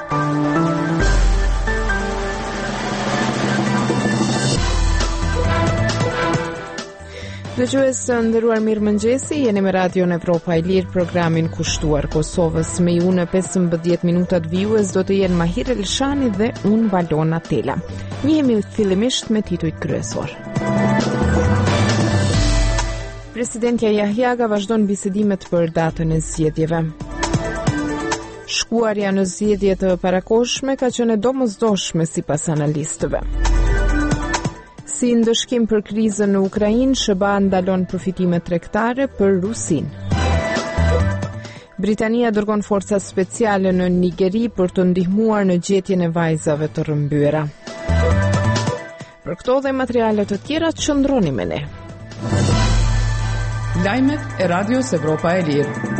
Dëgjues të nderuar, mirëmëngjesi, jeni me Radion Evropa e Lirë, programin kushtuar Kosovës. Me ju në 15 minutat vijues do të jenë Mahir Elshani dhe unë Valona Tela. Njihemi fillimisht me titujt kryesor. Presidentja Jahjaga vazhdon bisedimet për datën e zgjedhjeve. Shkuarja në zgjedhje të parakohshme ka qenë domosdoshme sipas analistëve. Si ndëshkim për krizën në Ukrainë, SBA ndalon përfitime tregtare për Rusinë. Britania dërgon forca speciale në Nigeri për të ndihmuar në gjetjen e vajzave të rrëmbyera. Për këto dhe materiale të tjera, qëndroni me ne. Lajmet e Radios Evropa e Lirë.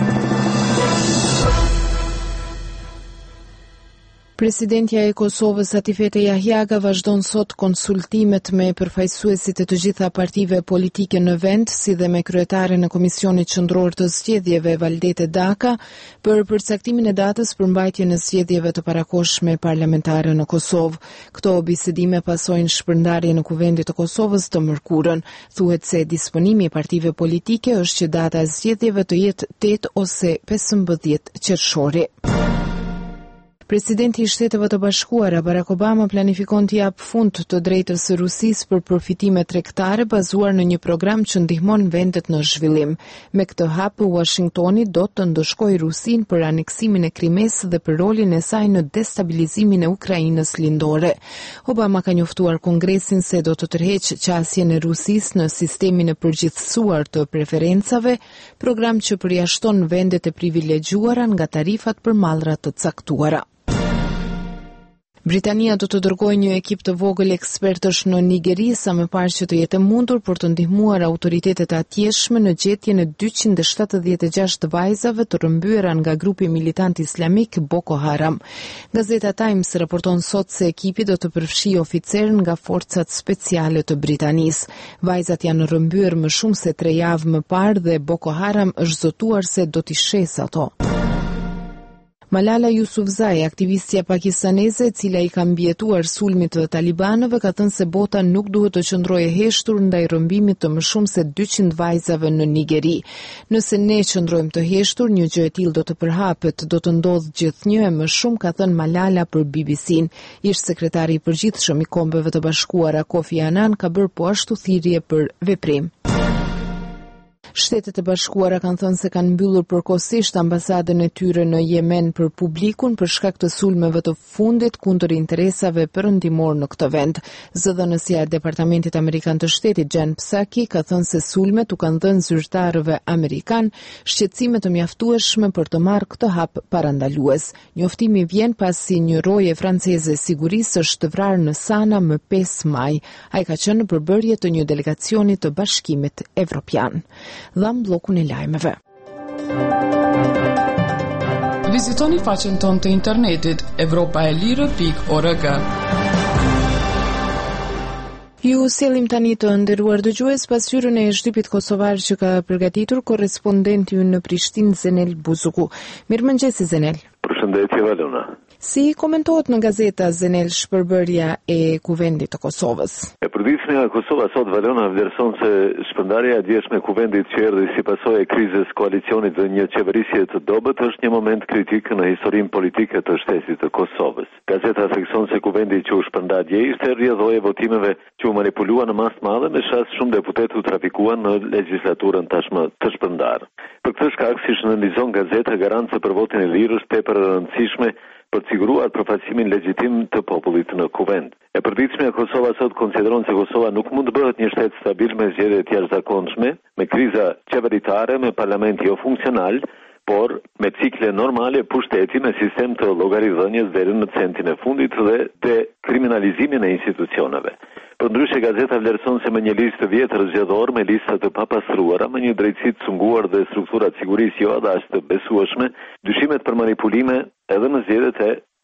Presidentja e Kosovës Atifete Jahjaga vazhdon sot konsultimet me përfaqësuesit e të gjitha partive politike në vend, si dhe me kryetaren e Komisionit Qendror të Zgjedhjeve Valdete Daka për përcaktimin e datës për mbajtjen e zgjedhjeve të parakohshme parlamentare në Kosovë. Këto bisedime pasojnë shpërndarje në Kuvendit të Kosovës të mërkurën. Thuhet se disponimi i partive politike është që data e zgjedhjeve të jetë 8 ose 15 qershori. Presidenti i Shteteve të Bashkuara Barack Obama planifikon të jap fund të drejtës së Rusisë për përfitime tregtare bazuar në një program që ndihmon vendet në zhvillim. Me këtë hap, Washingtoni do të ndëshkojë Rusinë për aneksimin e Krimes dhe për rolin e saj në destabilizimin e Ukrainës lindore. Obama ka njoftuar Kongresin se do të tërheqë qasjen e Rusisë në sistemin e përgjithësuar të preferencave, program që përjashton vendet e privilegjuara nga tarifat për mallra të caktuara. Britania do të dërgojë një ekip të vogël ekspertësh në Nigeri sa më parë që të jetë mundur për të ndihmuar autoritetet atjeshme në gjetjen e 276 vajzave të rrëmbyer nga grupi militant islamik Boko Haram. Gazeta Times raporton sot se ekipi do të përfshijë oficerë nga forcat speciale të Britanisë. Vajzat janë rrëmbyer më shumë se 3 javë më parë dhe Boko Haram është zotuar se do t'i shes ato. Malala Yousafzai, aktivistja pakistaneze e cila i ka mbijetuar sulmit të talibanëve, ka thënë se bota nuk duhet të qëndrojë heshtur ndaj rrëmbimit të më shumë se 200 vajzave në Nigeri. Nëse ne qëndrojmë të heshtur, një gjë e tillë do të përhapet, do të ndodhë gjithnjë e më shumë, ka thënë Malala për BBC-n. Ish sekretari i përgjithshëm i Kombeve të Bashkuara Kofi Annan ka bërë po ashtu thirrje për veprim. Shtetet e Bashkuara kanë thënë se kanë mbyllur përkohësisht ambasadën e tyre në Yemen për publikun për shkak të sulmeve të fundit kundër interesave perëndimor në këtë vend. Zëdhënësia e Departamentit Amerikan të Shtetit Jen Psaki ka thënë se sulmet u kanë dhënë zyrtarëve amerikan shqetësime të mjaftueshme për të marrë këtë hap parandalues. Njoftimi vjen pasi një roje franceze sigurisë është vrarë në Sana më 5 maj. Ai ka qenë në përbërje të një delegacioni të Bashkimit Evropian. Dham bllokun e lajmeve. Vizitoni faqen tonë të internetit europaelire.org. Ju sellim tani të nderuar dëgjues pas hyrjen e shtypit kosovar që ka përgatitur korrespondenti ynë në Prishtinë Zenel Buzuku. Mirëmëngjes Zenel. Përshëndetje Valona. Si komentohet në gazeta Zenel shpërbërja e Kuvendit të Kosovës? Përditshmja e Kosovës sot Valona vlerëson se shpërndarja e djeshme e Kuvendit që erdhi si pasojë e krizës koalicionit dhe një qeverisje të dobët është një moment kritik në historinë politike të shtetit të Kosovës. Gazeta thekson se Kuvendi që u shpërnda dje ishte rrjedhojë votimeve që u manipuluan në masë të madhe me shans shumë deputet u trafikuan në legjislaturën tashmë të shpërndarë. Për këtë shkak, siç nënvizon gazeta, garancia për votin e lirë është tepër e rëndësishme për të siguruar përfaqësimin legjitim të popullit në Kuvend. E përditshmja Kosova sot konsideron se Kosova nuk mund të bëhet një shtet stabil me zgjedhje të jashtëzakonshme, me kriza qeveritare, me parlament jo funksional, por me cikle normale pushteti me sistem të llogaridhënies deri në centin e fundit dhe kriminalizimin e institucioneve. Përndryshe gazeta vlerëson se me një listë të vjetër zgjedhor, me lista të papastruara, me një drejtësi të sunguar dhe struktura të sigurisë jo adashtë të besueshme, dyshimet për manipulime edhe në zgjedhjet e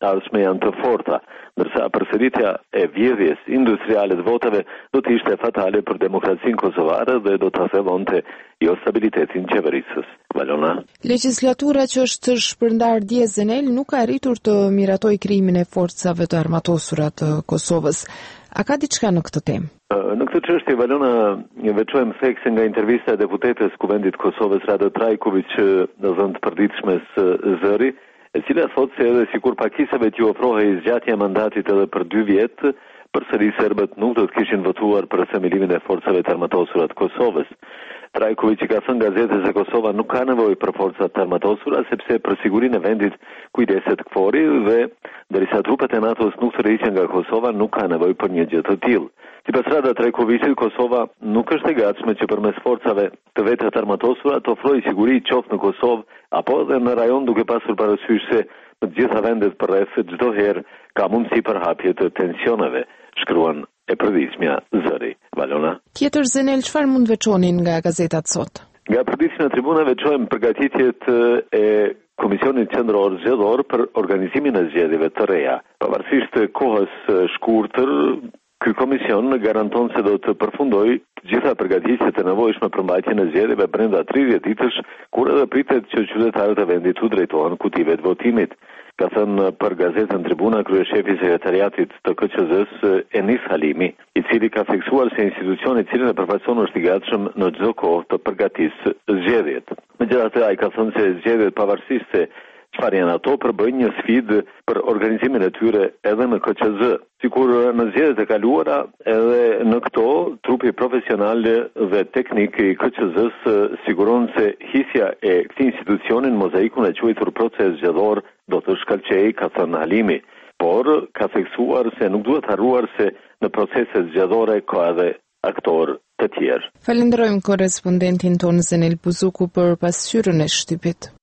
ardhshme janë të forta, ndërsa përsëritja e vjedhjes industriale të votave do të ishte fatale për demokracinë kosovare dhe do të thellonte jo stabilitetin qeverisës. Valona. Legjislatura që është shpërndar dje Zenel nuk ka arritur të miratoj krijimin e forcave të armatosura të Kosovës. A ka diçka në këtë temë? Në këtë çështje Valona veçojmë thekse nga intervista e deputetes Kuvendit Kosovës Rada Trajković në dhënë të përditshmes Zëri, e cila thotë se edhe sikur pakisave t'ju ofrohej zgjatja e mandatit edhe për 2 vjet, përsëri serbët nuk do të kishin votuar për themelimin e forcave të armatosura të Kosovës. Trajković i ka thënë gazetës se Kosova nuk ka nevojë për forca të armatosura sepse për sigurinë e vendit kujdeset KFOR-i dhe derisa trupet e NATO-s nuk tërhiqen nga Kosova, nuk ka nevojë për një gjë të tillë. Sipas Rada Trajkovićit, Kosova nuk është e gatshme që përmes forcave të veta të armatosura të ofrojë siguri qoftë në Kosovë apo edhe në rajon, duke pasur parasysh se në të gjitha vendet përreth çdo herë ka mundësi për hapje të tensioneve, shkruan e përditshmja Zëri. Valona. Tjetër Zenel, çfarë mund veçonin nga gazetat sot? Nga përditshmja Tribuna veçojmë përgatitjet e Komisionit Qendror Zgjedhor për organizimin e zgjedhjeve të reja. Pavarësisht të kohës shkurtër, ky komision garanton se do të përfundojë të gjitha përgatitjet e nevojshme për mbajtjen e zgjedhjeve brenda 30 ditësh, kur edhe pritet që qytetarët e vendit u drejtohen kutive të votimit. Ka thënë për gazetën Tribuna kryeshefi i sekretariatit të KQZ-s Enis Halimi, i cili ka theksuar se institucioni i cili e përfaqëson është i gatshëm në çdo kohë të përgatisë zgjedhjet. Megjithatë, ai ka thënë se zgjedhjet pavarësisht se çfarë janë ato, përbëjnë një sfidë për organizimin e tyre edhe në KQZ. Sikur në zgjedhjet e kaluara, edhe në këto trupi profesional dhe teknik i KQZ-s siguron se hisja e këtij institucioni në mozaikun e quajtur proces zgjedhor do të shkëlqejë, ka thënë Halimi, por ka theksuar se nuk duhet harruar se në proceset zgjedhore ka edhe aktor të tjerë. Falenderojmë korrespondentin tonë Zenel Buzuku për pasqyrën e shtypit.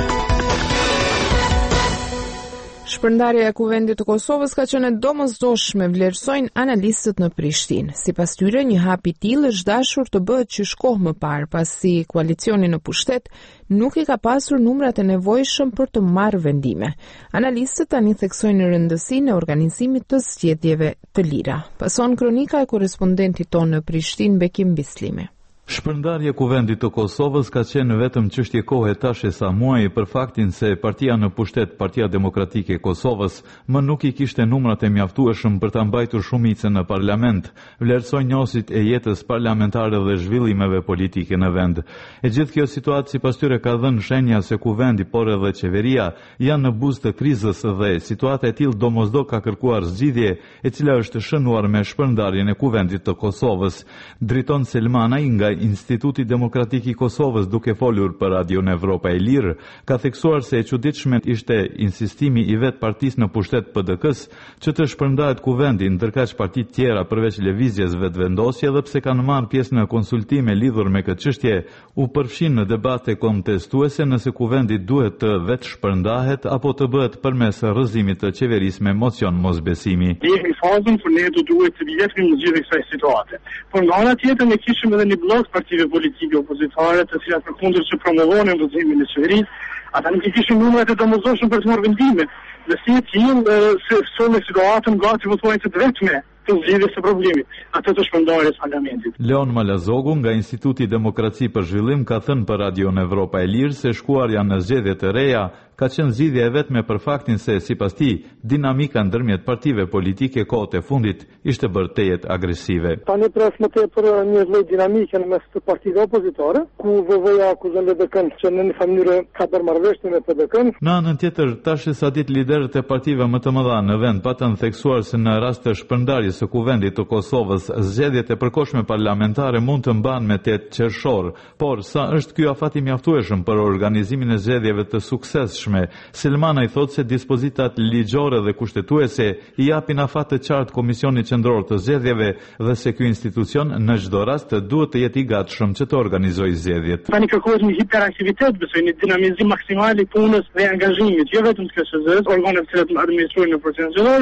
Shpërndarja e Kuvendit të Kosovës ka qenë domosdoshme, vlerësojnë analistët në Prishtinë. Sipas tyre, një hap i tillë është dashur të bëhet qysh kohë më parë, pasi koalicioni në pushtet nuk i ka pasur numrat e nevojshëm për të marrë vendime. Analistët tani theksojnë rëndësinë e organizimit të zgjedhjeve të lira. Pason kronika e korrespondentit tonë në Prishtinë, Bekim Bislimi. Shpërndarja e Kuvendit të Kosovës ka qenë vetëm çështje kohe tash e sa muaj për faktin se partia në pushtet, Partia Demokratike e Kosovës, më nuk i kishte numrat e mjaftueshëm për ta mbajtur shumicën në parlament, vlerësoj njohësit e jetës parlamentare dhe zhvillimeve politike në vend. E gjithë kjo situatë sipas tyre ka dhënë shenja se Kuvendi, por edhe qeveria janë në buzë të krizës dhe situata e tillë domosdo ka kërkuar zgjidhje, e cila është shënuar me shpërndarjen e Kuvendit të Kosovës. Driton Selmanaj nga Instituti Demokratik i Kosovës, duke folur për Radion Evropa e Lirë, ka theksuar se e çuditshme ishte insistimi i vet partisë në pushtet PDK-s që të shpërndahet kuvendi, ndërkaq partitë tjera përveç lëvizjes vetvendosje dhe pse kanë marrë pjesë në konsultime lidhur me këtë çështje, u përfshin në debate kontestuese nëse kuvendi duhet të vetë shpërndahet apo të bëhet përmes rrëzimit të qeverisë me mocion mosbesimi. Jemi në fazën kur ne do duhet të vjetrim në gjithë kësaj situate. Por nga ana tjetër ne kishim edhe një blok partive politike opozitare, të cilat përkundër që promovonin rrëzimin e qeverisë, ata nuk i kishin numrat e domosdoshëm për të marrë vendime. Dhe si e tillë se sonë situatën gati votojnë të vetme të zgjidhjes së problemit, atë të shpërndarjes parlamentit. Leon Malazogu nga Instituti Demokraci për Zhvillim ka thënë për Radion Evropa e Lirë se shkuarja në zgjedhje të reja ka qenë zgjidhja e vetme për faktin se sipas tij dinamika ndërmjet partive politike kohët e fundit ishte bërë tejet agresive. Tani pres më tepër një lloj dinamike në mes të partive opozitare, ku VV-ja akuzon PDK-n që në një mënyrë ka bërë marrëveshje me PDK-n. Në anën tjetër, tash sa ditë liderët e partive më të mëdha në vend patën theksuar se në rast të shpërndarjes së Kuvendit të Kosovës, zgjedhjet e përkohshme parlamentare mund të mbahen me 8 qershor, por sa është ky afat i mjaftueshëm për organizimin e zgjedhjeve të suksesshme? Selmana i thotë se dispozitat ligjore dhe kushtetuese i japin afat të qartë Komisionit Qendror të Zgjedhjeve dhe se ky institucion në çdo rast duhet të jetë i gatshëm që të organizojë zgjedhjet. Tani kërkohet një hiperaktivitet, besoj një dinamizim maksimal i punës dhe angazhimit, jo vetëm të KQZ-s, organeve të cilat administrojnë në procesin zgjedhor,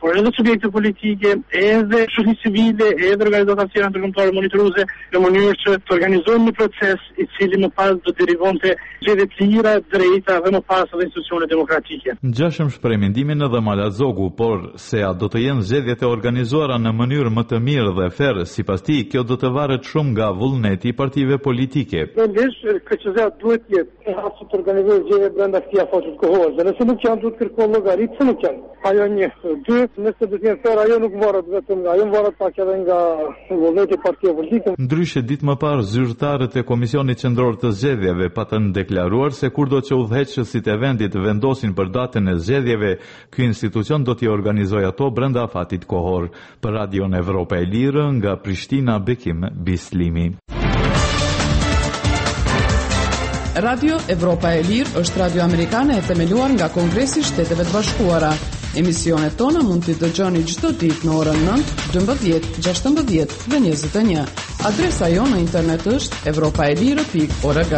por edhe subjekte politike, edhe shoqëri civile, edhe organizata tjera ndërkombëtare monitoruese, në mënyrë që të organizojmë një proces i cili më pas do derivonte zgjedhje të lira, drejta dhe më pas edhe institucione demokratike. Ngjashëm shpreh mendimin edhe Malazogu, por se a do të jenë zgjedhjet e organizuara në mënyrë më të mirë dhe ferë, sipas tij, kjo do të varet shumë nga vullneti i partive politike. KQZ duhet jetë e hapur të organizojë zgjedhje brenda këtij afati kohore. Dhe nëse nuk janë, duhet kërkojë llogaritë se nuk janë. Ajo një, dy, nëse do të jenë ferë, ajo nuk varet vetëm nga ajo, varet pak edhe nga vullneti i partive politike. Ndryshe, ditë më parë, zyrtarët e Komisionit Qendror të Zgjedhjeve patën deklaruar se kurdo që udhëheqësit e vendit vendosin për datën e zgjedhjeve, ky institucion do t'i organizojë ato brenda afatit kohor. Për Radion Evropa e Lirë, nga Prishtina, Bekim Bislimi. Radio Evropa e Lirë është radio amerikane e themeluar nga Kongresi i Shteteve të Bashkuara. Emisionet tona mund t'i dëgjoni çdo ditë në orën 9, 12, 16 dhe 21. Adresa jonë në internet është europaelire.org.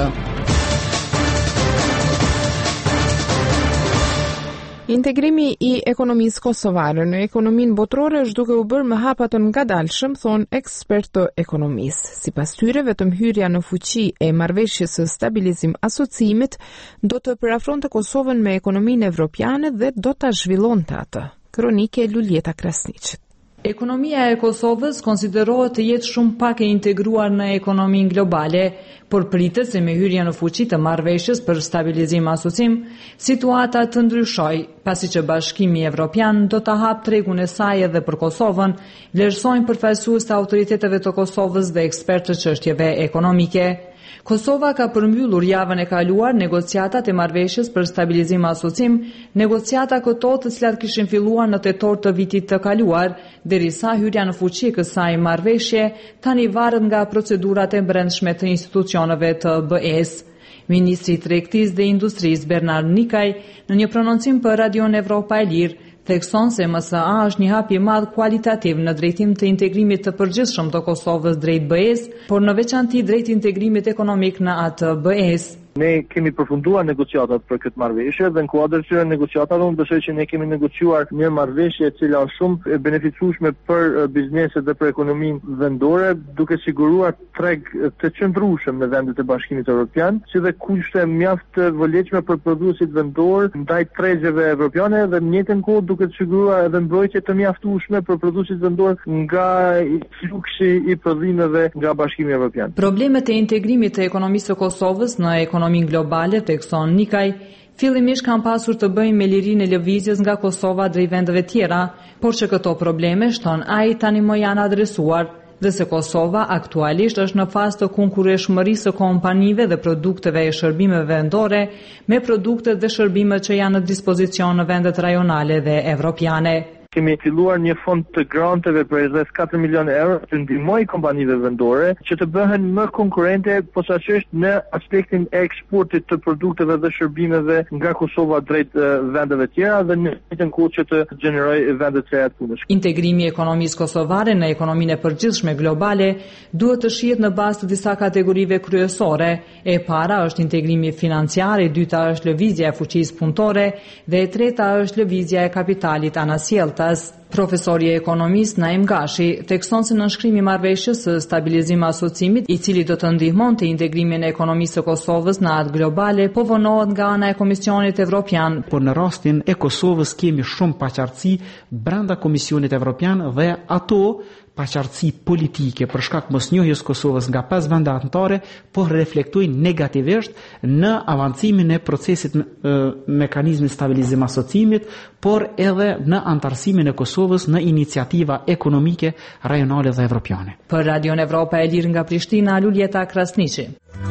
Integrimi i ekonomisë kosovare në ekonominë botërore është duke u bërë më hapa të ngadalshëm, thonë ekspertë ekonomisë. Sipas tyre, vetëm hyrja në fuqi e marrëveshjes së stabilizim asociimit do të përafronte Kosovën me ekonominë evropiane dhe do ta zhvillonte atë. Kronike Luljeta Krasniqit. Ekonomia e Kosovës konsiderohet të jetë shumë pak e integruar në ekonominë globale, por pritet se me hyrjen në fuqi të marrëveshjes për stabilizim asocim, situata të ndryshoj, pasi që Bashkimi Evropian do ta hapë tregun e saj edhe për Kosovën, vlerësojnë përfaqësues të autoriteteve të Kosovës dhe ekspertë të çështjeve ekonomike. Kosova ka përmbyllur javën e kaluar negociatat e marrëveshjes për stabilizim asocim, negociata këto të cilat kishin filluar në tetor të vitit të kaluar, derisa hyrja në fuqi e kësaj marrëveshje tani varet nga procedurat e brendshme të institucioneve të BE-s. Ministri i Tregtisë dhe Industrisë Bernard Nikaj, në një prononcim për Radion Evropa e Lirë, thekson se MSA është një hap i madh kualitativ në drejtim të integrimit të përgjithshëm të Kosovës drejt BE-s, por në veçanti drejt integrimit ekonomik në atë BE-s. Ne kemi përfunduar negociatat për këtë marrëveshje dhe në kuadër të negociatave unë besoj që ne kemi negociuar një marrëveshje e cila është shumë e beneficueshme për bizneset dhe për ekonominë vendore, duke siguruar treg të qëndrueshëm në vendet e Bashkimit Evropian, si dhe kushte mjaft të vëlefshme për prodhuesit vendor ndaj tregjeve evropiane dhe në njëjtën kohë duke siguruar edhe mbrojtje të mjaftueshme për prodhuesit vendor nga fluksi i prodhimeve nga Bashkimi Evropian. Problemet e integrimit të ekonomisë së Kosovës në ekonominë globale, thekson Nikaj, fillimisht kanë pasur të bëjnë me lirinë e lëvizjes nga Kosova drejt vendeve tjera, por që këto probleme, shton ai, tani më janë adresuar, dhe se Kosova aktualisht është në fazë të konkurreshmërisë së kompanive dhe produkteve e shërbimeve vendore me produktet dhe shërbimet që janë në dispozicion në vendet rajonale dhe evropiane. Kemi filluar një fond të granteve për rreth 4 milionë euro të ndihmojë kompanive vendore që të bëhen më konkurrente posaçërisht në aspektin e eksportit të produkteve dhe shërbimeve nga Kosova drejt vendeve tjera dhe në njëjtën kohë që të gjenerojë vende të reja të punësh. Integrimi i ekonomisë kosovare në ekonominë e përgjithshme globale duhet të shihet në bazë të disa kategorive kryesore. E para është integrimi financiar, e dyta është lëvizja e fuqisë punëtore dhe e treta është lëvizja e kapitalit anasjelltas. Profesori i ekonomisë Naim Gashi thekson se nënshkrimi i marrëveshjes së stabilizim asocimit, i cili do të ndihmonte integrimin e ekonomisë së Kosovës në atë globale, po vonohet nga ana e Komisionit Evropian. Por në rastin e Kosovës kemi shumë paqartësi brenda Komisionit Evropian dhe ato paqartësi politike për shkak mosnjohjes Kosovës nga 5 vende anëtare, por reflektojnë negativisht në avancimin e procesit mekanizmit stabilizim asocimit, por edhe në antarësimin e Kosovës në iniciativa ekonomike rajonale dhe evropiane. Për Radion Evropa e Lirë nga Prishtina, Luljeta Krasniqi.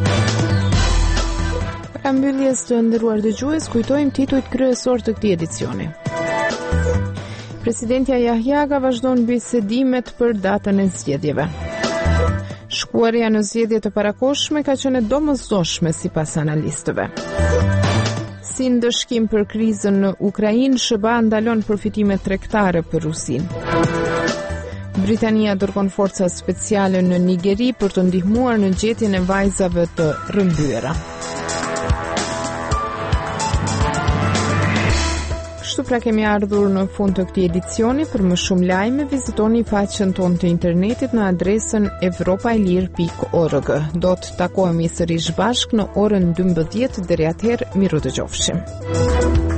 Para mbylljes të nderuar dëgjues, kujtojmë titujt kryesor të këtij edicioni. Presidentja Jahjaga vazhdon bisedimet për datën e zgjedhjeve. Shkuarja në zgjedhje të parakoshme ka qenë domosdoshme sipas analistëve. Si ndëshkim për krizën në Ukrainë, SBA ndalon përfitimet tregtare për Rusinë. Britania dërgon forca speciale në Nigeri për të ndihmuar në gjetjen e vajzave të rrëmbyera. kështu pra kemi ardhur në fund të këtij edicioni. Për më shumë lajme vizitoni faqen tonë të internetit në adresën evropailir.org. Do të takohemi sërish bashkë në orën 12 deri atëherë miru dëgjofshim.